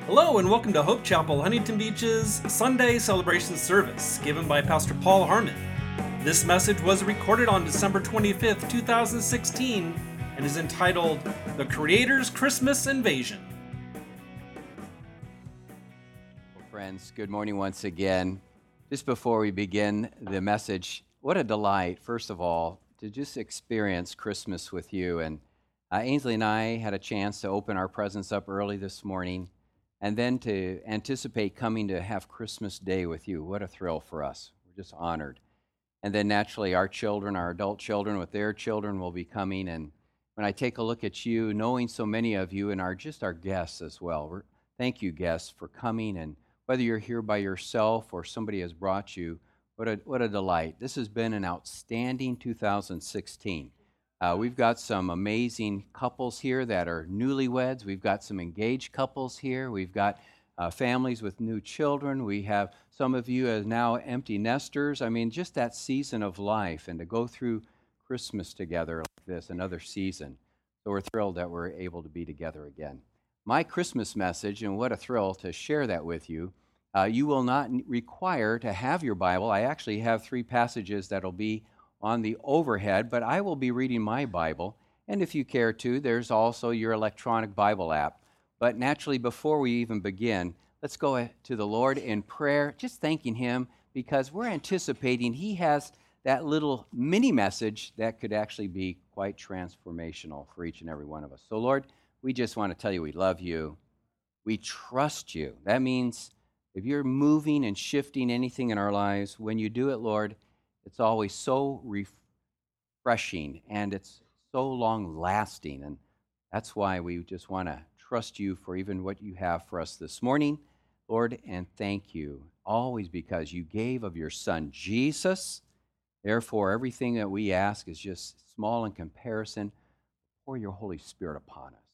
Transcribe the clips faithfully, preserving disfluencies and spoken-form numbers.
Hello and welcome to Hope Chapel, Huntington Beach's Sunday celebration service given by Pastor Paul Harmon. This message was recorded on December twenty-fifth, two thousand sixteen and is entitled The Creator's Christmas Invasion. Well, friends, good morning once again. Just before we begin the message, what a delight, first of all, to just experience Christmas with you. And uh, Ainsley and I had a chance to open our presents up early this morning, and then to anticipate coming to have Christmas Day with you. What a thrill for us. We're just honored. And then naturally our children, our adult children with their children will be coming. And when I take a look at you, knowing so many of you and our just our guests as well, we're, thank you guests for coming. And whether you're here by yourself or somebody has brought you, what a, what a delight. This has been an outstanding two thousand sixteen. Uh, we've got some amazing couples here that are newlyweds. We've got some engaged couples here. We've got uh, families with new children. We have some of you as now empty nesters. I mean, just that season of life, and to go through Christmas together like this, another season. So we're thrilled that we're able to be together again. My Christmas message, and what a thrill to share that with you, uh, you will not require to have your Bible. I actually have three passages that'll be on the overhead, but I will be reading my Bible, and if you care to, there's also your electronic Bible app. But naturally, before we even begin, let's go to the Lord in prayer, just thanking Him, because we're anticipating He has that little mini message that could actually be quite transformational for each and every one of us. So Lord, we just want to tell you we love you. We trust you. That means if you're moving and shifting anything in our lives, when you do it, Lord, it's always so refreshing, and it's so long-lasting, and that's why we just want to trust you for even what you have for us this morning, Lord, and thank you, always because you gave of your Son, Jesus. Therefore, everything that we ask is just small in comparison. Pour your Holy Spirit upon us.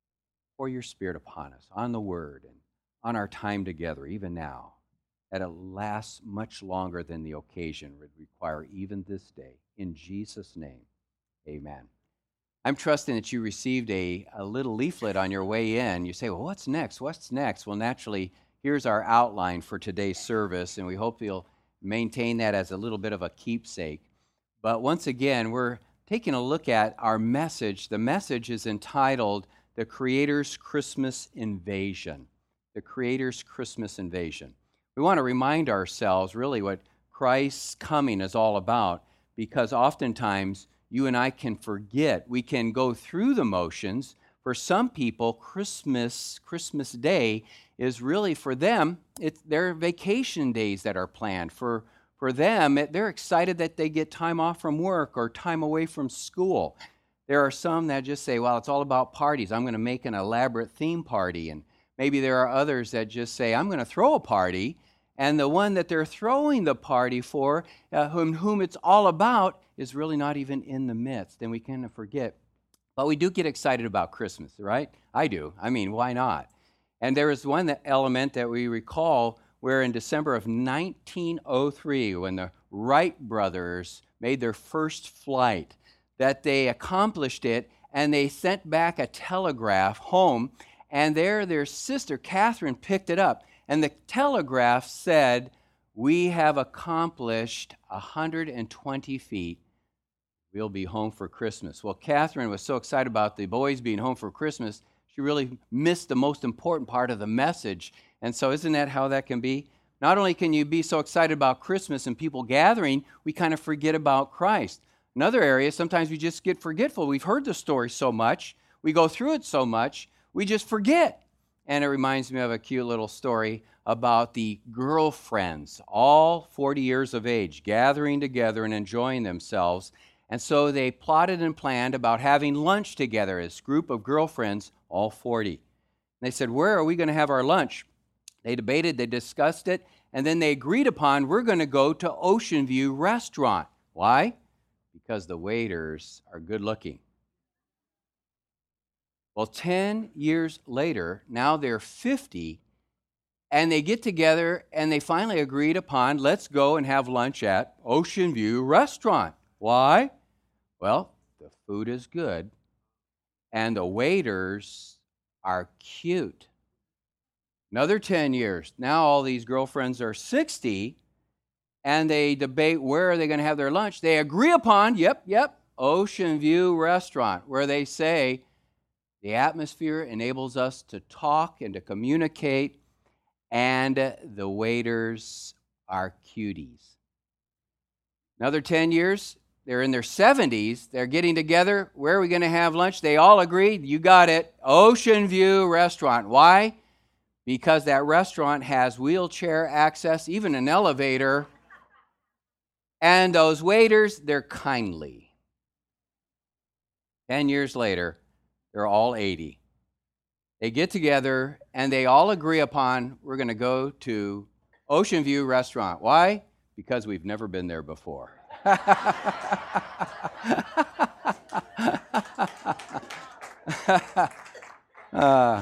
Pour your Spirit upon us, on the Word, and on our time together, even now, that it lasts much longer than the occasion would require even this day. In Jesus' name, amen. I'm trusting that you received a, a little leaflet on your way in. You say, well, what's next? What's next? Well, naturally, here's our outline for today's service, and we hope you'll maintain that as a little bit of a keepsake. But once again, we're taking a look at our message. The message is entitled, The Creator's Christmas Invasion. The Creator's Christmas Invasion. We want to remind ourselves really what Christ's coming is all about, because oftentimes you and I can forget. We can go through the motions. For some people, Christmas, Christmas Day is really for them, it's their vacation days that are planned. For, for them, they're excited that they get time off from work or time away from school. There are some that just say, well, it's all about parties. I'm going to make an elaborate theme party. And maybe there are others that just say, I'm going to throw a party. And the one that they're throwing the party for, uh, whom, whom it's all about, is really not even in the midst. And we kind of forget. But we do get excited about Christmas, right? I do. I mean, why not? And there is one element that we recall where in December of nineteen oh three, when the Wright brothers made their first flight, that they accomplished it, and they sent back a telegraph home, and there their sister, Catherine, picked it up. And the telegraph said, we have accomplished one hundred twenty feet. We'll be home for Christmas. Well, Catherine was so excited about the boys being home for Christmas, she really missed the most important part of the message. And so isn't that how that can be? Not only can you be so excited about Christmas and people gathering, we kind of forget about Christ. Another area, sometimes we just get forgetful. We've heard the story so much. We go through it so much, we just forget. And it reminds me of a cute little story about the girlfriends, all forty years of age, gathering together and enjoying themselves. And so they plotted and planned about having lunch together, this group of girlfriends, all forty. And they said, where are we going to have our lunch? They debated, they discussed it, and then they agreed upon, we're going to go to Ocean View Restaurant. Why? Because the waiters are good looking. Well, ten years later, now they're fifty, and they get together and they finally agreed upon, let's go and have lunch at Ocean View Restaurant. Why? Well, the food is good, and the waiters are cute. Another ten years. Now all these girlfriends are sixty, and they debate where are they going to have their lunch. They agree upon, yep, yep, Ocean View Restaurant, where they say the atmosphere enables us to talk and to communicate, and the waiters are cuties. Another ten years, they're in their seventies, they're getting together. Where are we going to have lunch? They all agreed, you got it, Ocean View Restaurant. Why? Because that restaurant has wheelchair access, even an elevator, and those waiters, they're kindly. Ten years later, they're all eighty. They get together, and they all agree upon, we're going to go to Ocean View Restaurant. Why? Because we've never been there before. uh,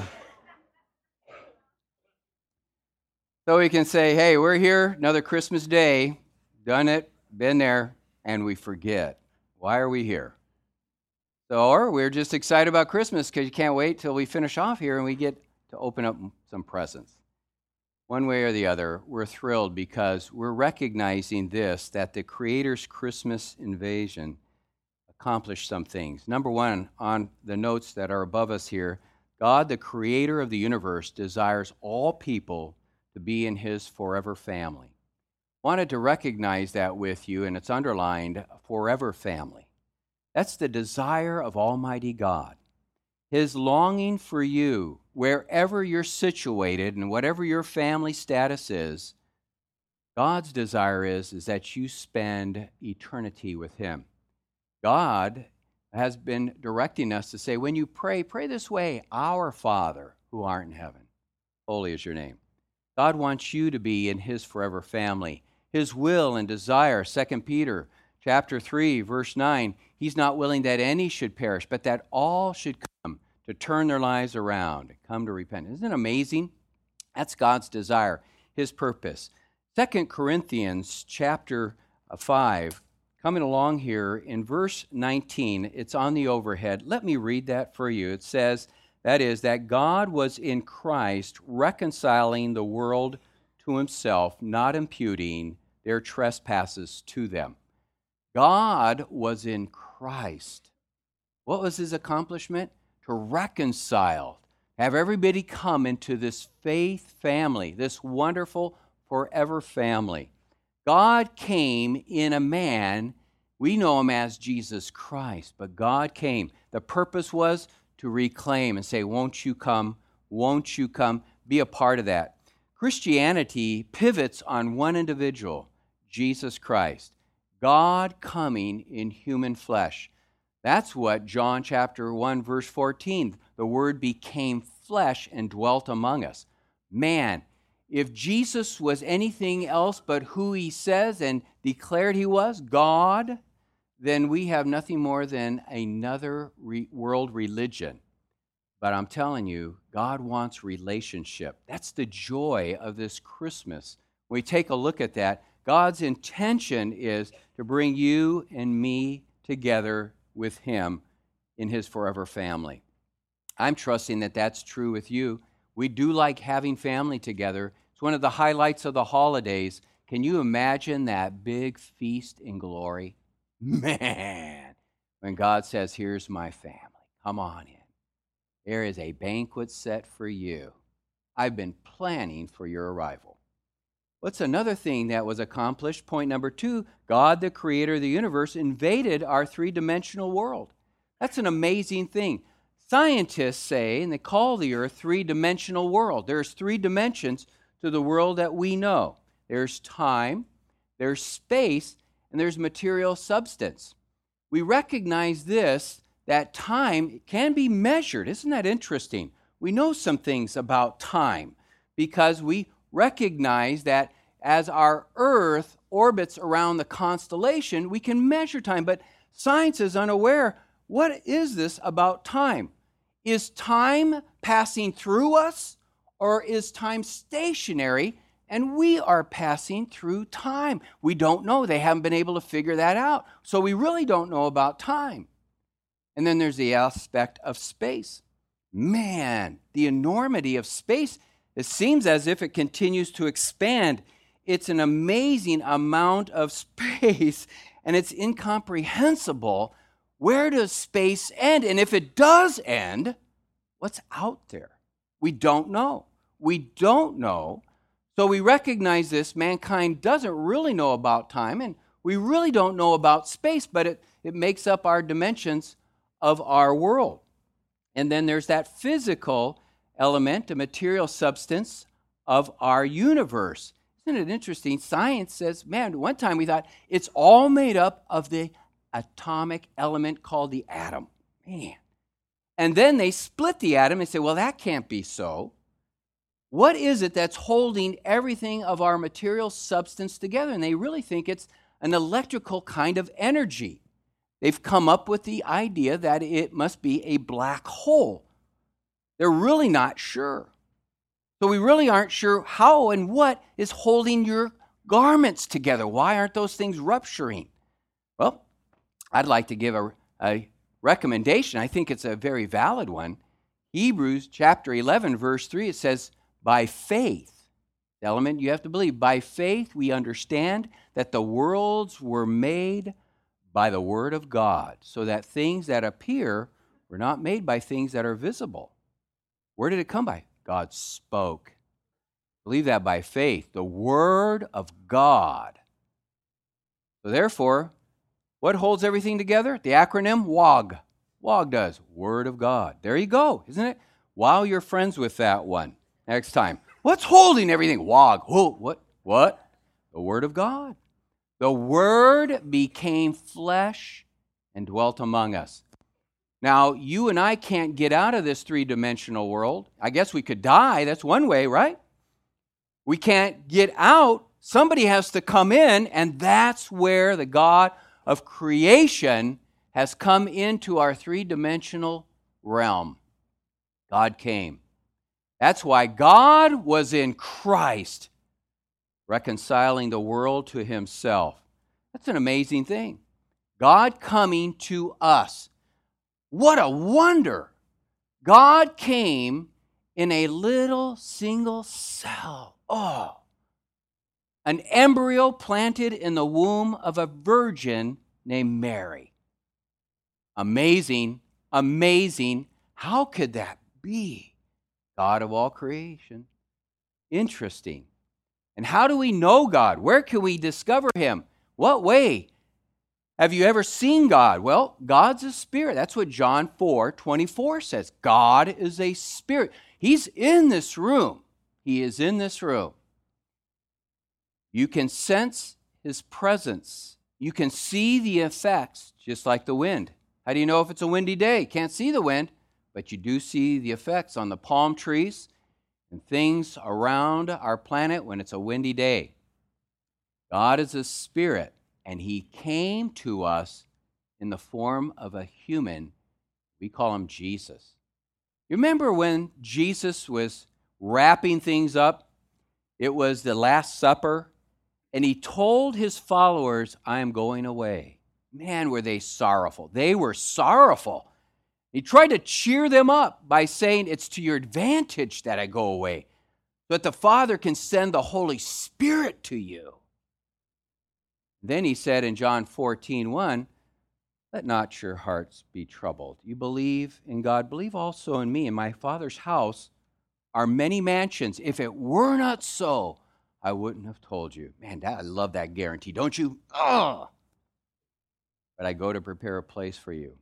so we can say, hey, we're here, another Christmas day, done it, been there, and we forget. Why are we here? So, or we're just excited about Christmas because you can't wait till we finish off here and we get to open up some presents. One way or the other, we're thrilled because we're recognizing this, that the Creator's Christmas invasion accomplished some things. Number one, on the notes that are above us here, God, the Creator of the universe, desires all people to be in His forever family. Wanted to recognize that with you, and it's underlined, forever family. That's the desire of Almighty God. His longing for you, wherever you're situated and whatever your family status is, God's desire is, is that you spend eternity with Him. God has been directing us to say, when you pray, pray this way, Our Father who art in heaven, holy is your name. God wants you to be in His forever family. His will and desire, Second Peter chapter three, verse nine, He's not willing that any should perish, but that all should come to turn their lives around, come to repent. Isn't it amazing? That's God's desire, His purpose. Second Corinthians chapter five, coming along here in verse nineteen, it's on the overhead. Let me read that for you. It says, that is, that God was in Christ reconciling the world to Himself, not imputing their trespasses to them. God was in Christ. What was His accomplishment? To reconcile, have everybody come into this faith family, this wonderful forever family. God came in a man. We know Him as Jesus Christ, but God came. The purpose was to reclaim and say, won't you come? Won't you come? Be a part of that. Christianity pivots on one individual, Jesus Christ. God coming in human flesh. That's what John chapter one, verse fourteen, the Word became flesh and dwelt among us. Man, if Jesus was anything else but who He says and declared He was, God, then we have nothing more than another re- world religion. But I'm telling you, God wants relationship. That's the joy of this Christmas. When we take a look at that, God's intention is to bring you and me together with Him in His forever family. I'm trusting that that's true with you. We do like having family together. It's one of the highlights of the holidays. Can you imagine that big feast in glory? Man, when God says, here's my family, come on in. There is a banquet set for you. I've been planning for your arrival. What's another thing that was accomplished? Point number two, God, the Creator of the universe, invaded our three-dimensional world. That's an amazing thing. Scientists say, and they call the earth three-dimensional world. There's three dimensions to the world that we know. There's time, there's space, and there's material substance. We recognize this, that time can be measured. Isn't that interesting? We know some things about time because we recognize that as our Earth orbits around the constellation, we can measure time, but science is unaware. What is this about time? Is time passing through us, or is time stationary and we are passing through time? We don't know. They haven't been able to figure that out. So we really don't know about time. And then there's the aspect of space. Man, the enormity of space It seems as if it continues to expand. It's an amazing amount of space, and it's incomprehensible. Where does space end? And if it does end, what's out there? We don't know. We don't know. So we recognize this. Mankind doesn't really know about time, and we really don't know about space, but it, it makes up our dimensions of our world. And then there's that physical element, a material substance of our universe. Isn't it interesting? Science says, man, one time we thought it's all made up of the atomic element called the atom. Man. And then they split the atom and say, well, that can't be so. What is it that's holding everything of our material substance together? And they really think it's an electrical kind of energy. They've come up with the idea that it must be a black hole. They're really not sure. So we really aren't sure how and what is holding your garments together. Why aren't those things rupturing? Well, I'd like to give a, a recommendation. I think it's a very valid one. Hebrews chapter eleven, verse three, it says, by faith, the element you have to believe, by faith we understand that the worlds were made by the word of God, so that things that appear were not made by things that are visible. Where did it come by? God spoke. Believe that by faith, the word of God. So therefore, what holds everything together? The acronym W O G. W O G does, Word of God. There you go, isn't it? Wow, you're friends with that one. Next time. What's holding everything? W O G. Whoa, what? What? The Word of God. The Word became flesh and dwelt among us. Now, you and I can't get out of this three-dimensional world. I guess we could die. That's one way, right? We can't get out. Somebody has to come in, and that's where the God of creation has come into our three-dimensional realm. God came. That's why God was in Christ, reconciling the world to himself. That's an amazing thing. God coming to us. What a wonder. God came in a little single cell. Oh, an embryo planted in the womb of a virgin named Mary. Amazing, amazing. How could that be? God of all creation. Interesting. And how do we know God? Where can we discover him? What way? Have you ever seen God? Well, God's a spirit. That's what John four twenty-four says. God is a spirit. He's in this room. He is in this room. You can sense his presence. You can see the effects, just like the wind. How do you know if it's a windy day? Can't see the wind, but you do see the effects on the palm trees and things around our planet when it's a windy day. God is a spirit, and he came to us in the form of a human. We call him Jesus. You remember when Jesus was wrapping things up? It was the Last Supper, and he told his followers, I am going away. Man, were they sorrowful. They were sorrowful. He tried to cheer them up by saying, it's to your advantage that I go away, so that the Father can send the Holy Spirit to you. Then he said in John fourteen one, let not your hearts be troubled. You believe in God, believe also in me. In my Father's house are many mansions. If it were not so, I wouldn't have told you. Man, that, I love that guarantee, don't you? Ugh. But I go to prepare a place for you.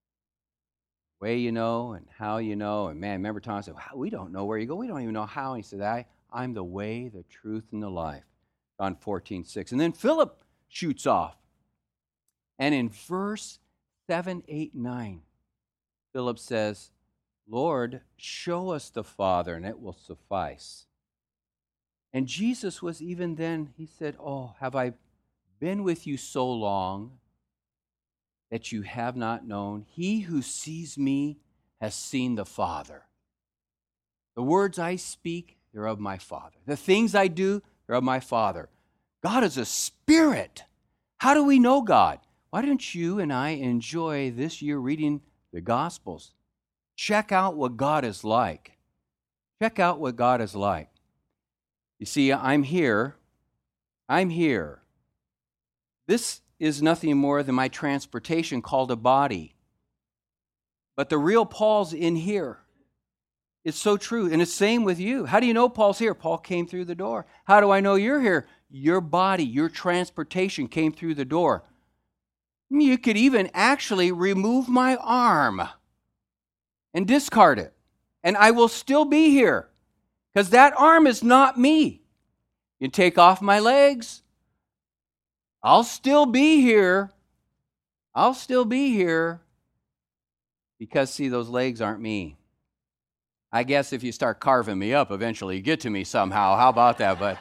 Way you know and how you know. And man, remember Thomas said, wow, we don't know where you go. We don't even know how. And he said, I, I'm the way, the truth, and the life. John fourteen six. And then Philip shoots off. And in verse seven, eight, nine, Philip says, Lord, show us the Father, and it will suffice. And Jesus was even then, he said, oh, have I been with you so long that you have not known? He who sees me has seen the Father. The words I speak, they're of my Father. The things I do, they're of my Father. God is a spirit. How do we know God? Why don't you and I enjoy this year reading the Gospels? Check out what God is like. Check out what God is like. You see, I'm here. I'm here. This is nothing more than my transportation called a body. But the real Paul's in here. It's so true. And it's the same with you. How do you know Paul's here? Paul came through the door. How do I know you're here? Your body, your transportation came through the door. You could even actually remove my arm and discard it. And I will still be here. Because that arm is not me. You take off my legs. I'll still be here. I'll still be here. Because, see, those legs aren't me. I guess if you start carving me up, eventually you get to me somehow. How about that? But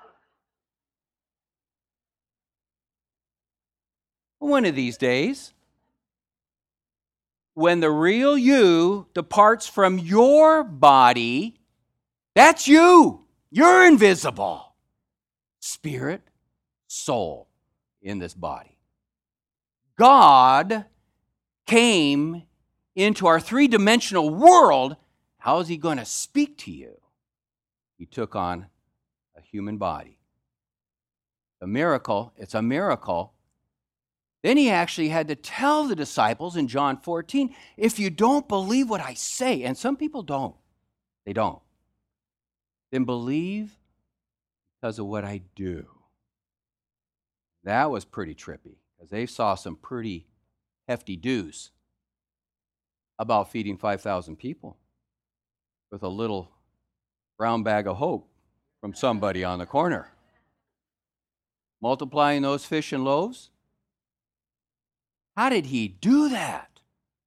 one of these days, when the real you departs from your body, that's you. You're invisible. Spirit, soul in this body. God came into our three-dimensional world. How is he going to speak to you? He took on a human body. A miracle. It's a miracle. Then he actually had to tell the disciples in John fourteen, if you don't believe what I say, and some people don't, they don't, then believe because of what I do. That was pretty trippy, because they saw some pretty hefty do's about feeding five thousand people with a little brown bag of hope from somebody on the corner. Multiplying those fish and loaves. How did he do that?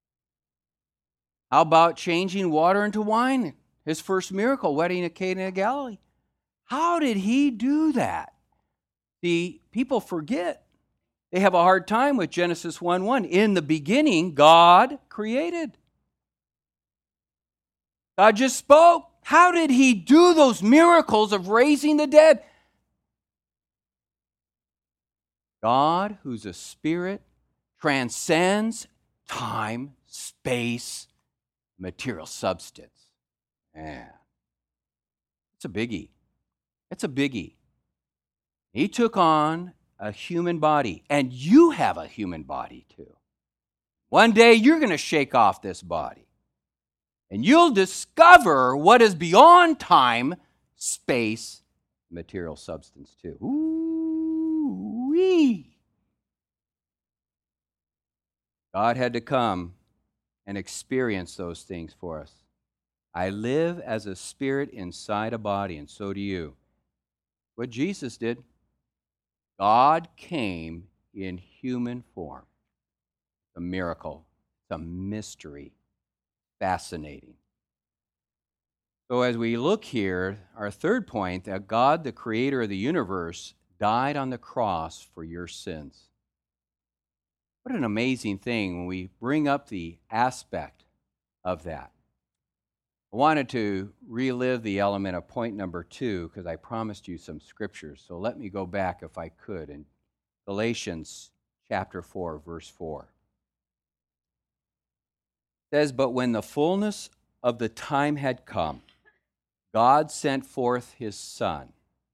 How about changing water into wine? His first miracle, wedding at Cana of Galilee. How did he do that? See, people forget. They have a hard time with Genesis one one. In the beginning, God created. God just spoke. How did he do those miracles of raising the dead? God, who's a spirit, transcends time, space, material substance. Man, it's a biggie. It's a biggie. He took on a human body, and you have a human body too. One day you're going to shake off this body, and you'll discover what is beyond time, space, material substance too. Ooh-wee. God had to come and experience those things for us. I live as a spirit inside a body, and so do you. What Jesus did, God came in human form. A miracle. It's a mystery. Fascinating. So as we look here, our third point, that God, the creator of the universe, died on the cross for your sins. What an amazing thing when we bring up the aspect of that. I wanted to relive the element of point number two because I promised you some scriptures. So let me go back, if I could, in Galatians chapter four, verse four. It says, "But when the fullness of the time had come, God sent forth his Son,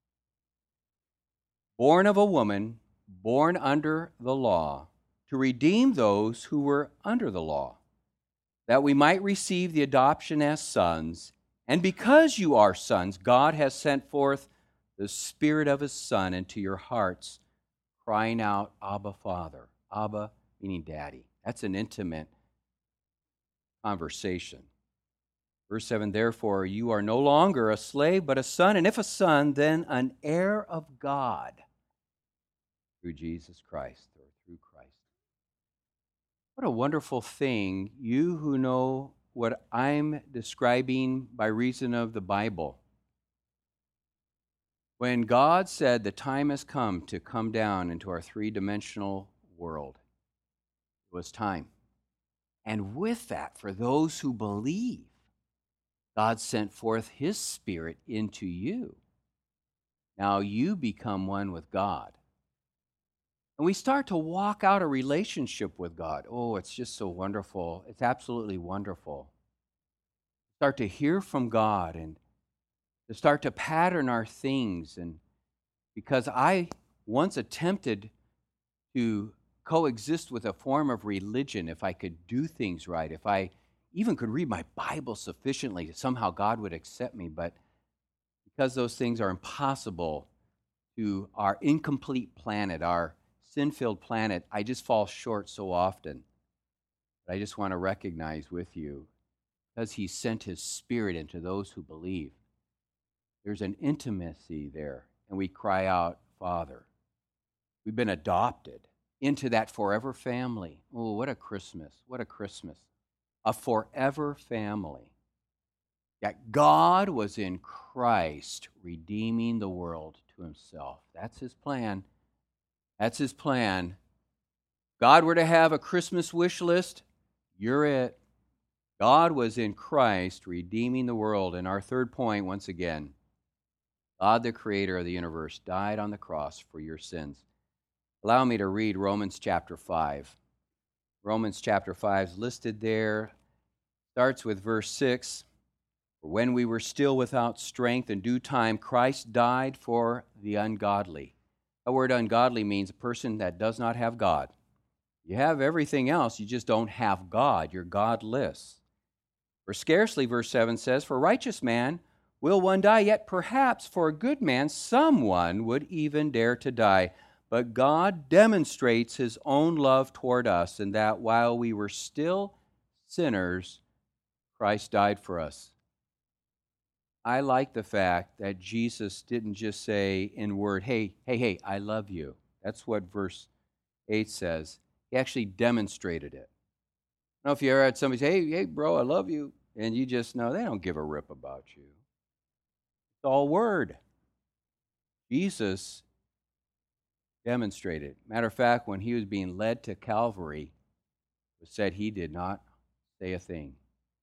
born of a woman, born under the law, to redeem those who were under the law, that we might receive the adoption as sons. And because you are sons, God has sent forth the Spirit of his Son into your hearts, crying out, Abba, Father." Abba meaning daddy. That's an intimate conversation. Verse seven, "Therefore you are no longer a slave, but a son, and if a son, then an heir of God through Jesus Christ," or through Christ. What a wonderful thing, you who know what I'm describing by reason of the Bible. When God said the time has come to come down into our three-dimensional world, it was time. And with that, for those who believe, God sent forth his Spirit into you. Now you become one with God. And we start to walk out a relationship with God. Oh, it's just so wonderful. It's absolutely wonderful. Start to hear from God and to start to pattern our things. And because I once attempted to coexist with a form of religion, if I could do things right, if I even could read my Bible sufficiently, somehow God would accept me. But because those things are impossible to our incomplete planet, our sin-filled planet, I just fall short so often. But I just want to recognize with you, because he sent his Spirit into those who believe, there's an intimacy there, and we cry out, Father. We've been adopted into that forever family. Oh, what a Christmas, what a Christmas. A forever family. That God was in Christ redeeming the world to himself. That's his plan. That's his plan. God were to have a Christmas wish list, you're it. God was in Christ redeeming the world. And our third point, once again, God, the creator of the universe, died on the cross for your sins. Allow me to read Romans chapter five. Romans chapter five is listed there. Starts with verse six. For when we were still without strength, in due time Christ died for the ungodly. The word ungodly means a person that does not have God. You have everything else, you just don't have God. You're godless. For scarcely, verse seven says, for a righteous man will one die, yet perhaps for a good man someone would even dare to die. But God demonstrates his own love toward us in that while we were still sinners, Christ died for us. I like the fact that Jesus didn't just say in word, hey, hey, hey, I love you. That's what verse eight says. He actually demonstrated it. I don't know if you ever had somebody say, hey, hey, bro, I love you. And you just know they don't give a rip about you. It's all word. Jesus demonstrated. Matter of fact, when he was being led to Calvary, it said he did not say a thing.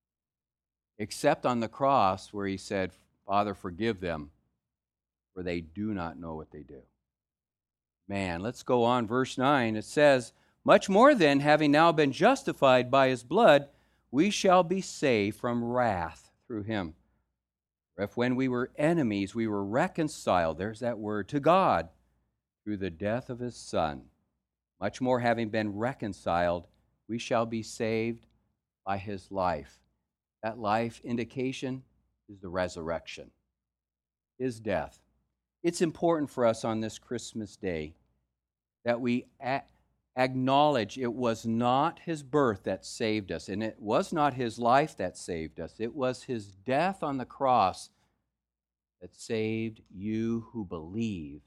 Except on the cross where he said, Father, forgive them, for they do not know what they do. Man, let's go on. Verse nine, it says, much more then, having now been justified by his blood, we shall be saved from wrath through him. For if when we were enemies, we were reconciled, there's that word, to God, through the death of his Son, much more having been reconciled, we shall be saved by his life. That life indication is the resurrection, his death. It's important for us on this Christmas day that we a- acknowledge it was not his birth that saved us, and it was not his life that saved us. It was his death on the cross that saved you who believe.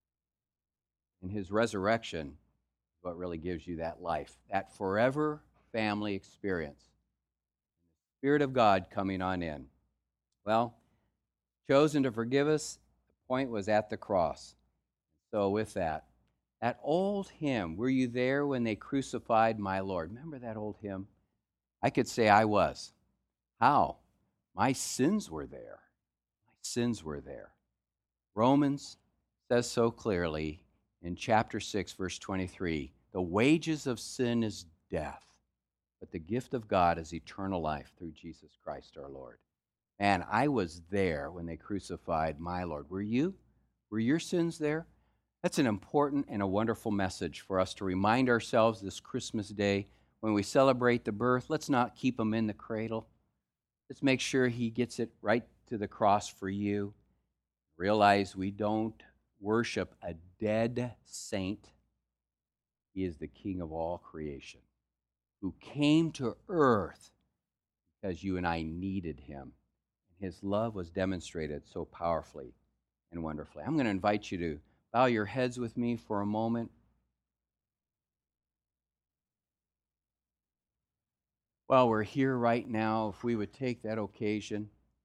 And his resurrection is what really gives you that life, that forever family experience. The Spirit of God coming on in. Well, chosen to forgive us, the point was at the cross. So with that, that old hymn, were you there when they crucified my Lord? Remember that old hymn? I could say I was. How? My sins were there. My sins were there. Romans says so clearly in chapter six, verse twenty-three, the wages of sin is death, but the gift of God is eternal life through Jesus Christ our Lord. And I was there when they crucified my Lord. Were you? Were your sins there? That's an important and a wonderful message for us to remind ourselves this Christmas day when we celebrate the birth. Let's not keep him in the cradle. Let's make sure he gets it right to the cross for you. Realize we don't worship a dead saint. He is the King of all creation who came to earth because you and I needed him. His love was demonstrated so powerfully and wonderfully. I'm going to invite you to bow your heads with me for a moment. While we're here right now, if we would take that occasion.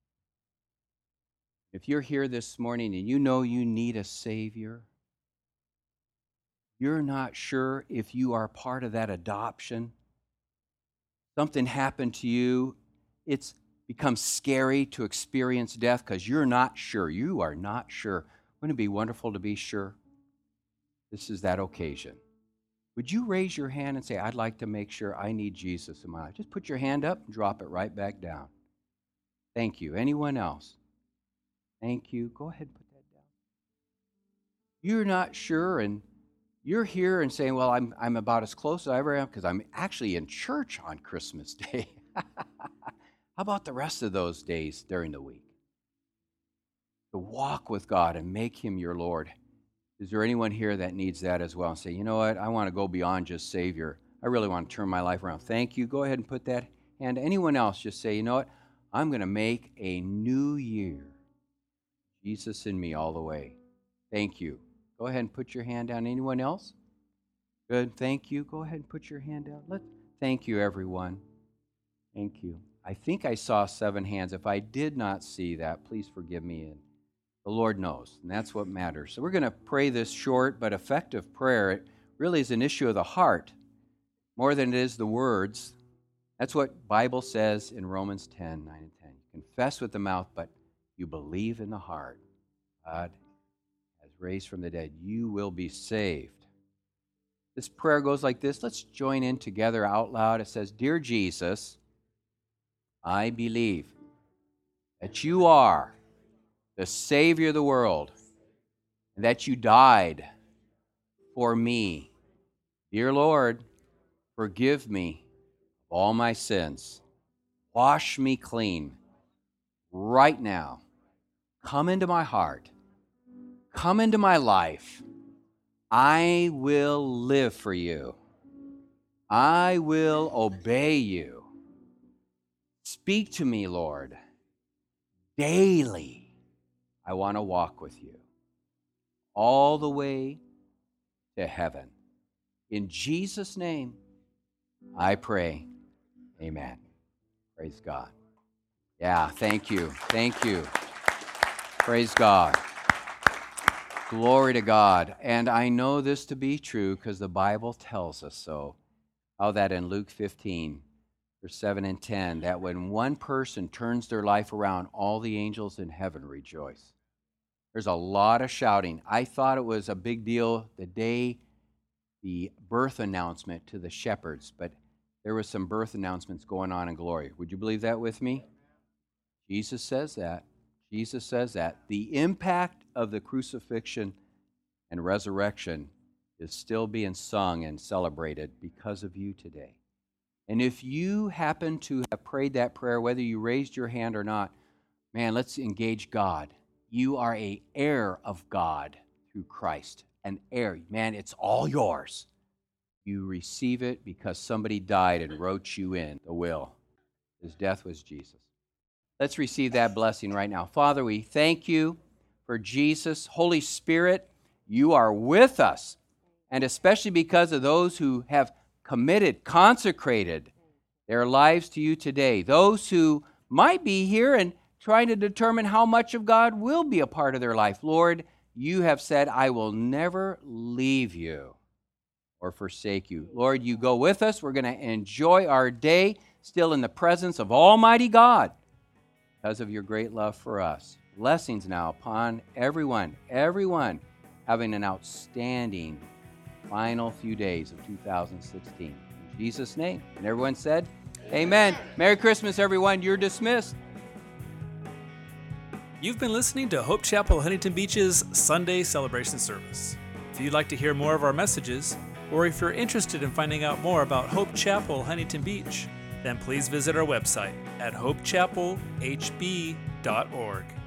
If you're here this morning and you know you need a Savior, you're not sure if you are part of that adoption, something happened to you, it's become scary to experience death because you're not sure. You are not sure. Wouldn't it be wonderful to be sure? This is that occasion. Would you raise your hand and say, I'd like to make sure I need Jesus in my life? Just put your hand up and drop it right back down. Thank you. Anyone else? Thank you. Go ahead and put that down. You're not sure, and you're here and saying, well, I'm, I'm about as close as I ever am because I'm actually in church on Christmas Day. How about the rest of those days during the week? To walk with God and make Him your Lord. Is there anyone here that needs that as well and say, you know what, I want to go beyond just Savior. I really want to turn my life around. Thank you. Go ahead and put that hand. Anyone else, just say, you know what, I'm going to make a new year. Jesus in me all the way. Thank you. Go ahead and put your hand down. Anyone else? Good. Thank you. Go ahead and put your hand down. Let, thank you, everyone. Thank you. I think I saw seven hands. If I did not see that, please forgive me. And the Lord knows, and that's what matters. So we're going to pray this short but effective prayer. It really is an issue of the heart more than it is the words. That's what Bible says in Romans ten, nine and ten. You confess with the mouth, but you believe in the heart. God has raised from the dead. You will be saved. This prayer goes like this. Let's join in together out loud. It says, Dear Jesus, I believe that you are the Savior of the world, and that you died for me. Dear Lord, forgive me of all my sins. Wash me clean right now. Come into my heart. Come into my life. I will live for you. I will obey you. Speak to me, Lord, daily. I want to walk with you all the way to heaven. In Jesus' name, I pray. Amen. Praise God. Yeah, thank you. Thank you. Praise God. Glory to God. And I know this to be true because the Bible tells us so. How that in Luke fifteen, verse seven and ten, that when one person turns their life around, all the angels in heaven rejoice. There's a lot of shouting. I thought it was a big deal the day the birth announcement to the shepherds, but there was some birth announcements going on in glory. Would you believe that with me? Jesus says that. Jesus says that. The impact of the crucifixion and resurrection is still being sung and celebrated because of you today. And if you happen to have prayed that prayer, whether you raised your hand or not, man, let's engage God. You are an heir of God through Christ. An heir. Man, it's all yours. You receive it because somebody died and wrote you in the will. His death was Jesus. Let's receive that blessing right now. Father, we thank you for Jesus. Holy Spirit, you are with us. And especially because of those who have committed, consecrated their lives to you today. Those who might be here and trying to determine how much of God will be a part of their life. Lord, you have said, I will never leave you or forsake you. Lord, you go with us. We're going to enjoy our day still in the presence of Almighty God because of your great love for us. Blessings now upon everyone, everyone having an outstanding final few days of two thousand sixteen. In Jesus' name. And everyone said, Amen. Amen. Merry Christmas, everyone. You're dismissed. You've been listening to Hope Chapel Huntington Beach's Sunday celebration service. If you'd like to hear more of our messages, or if you're interested in finding out more about Hope Chapel Huntington Beach, then please visit our website at hope chapel h b dot org.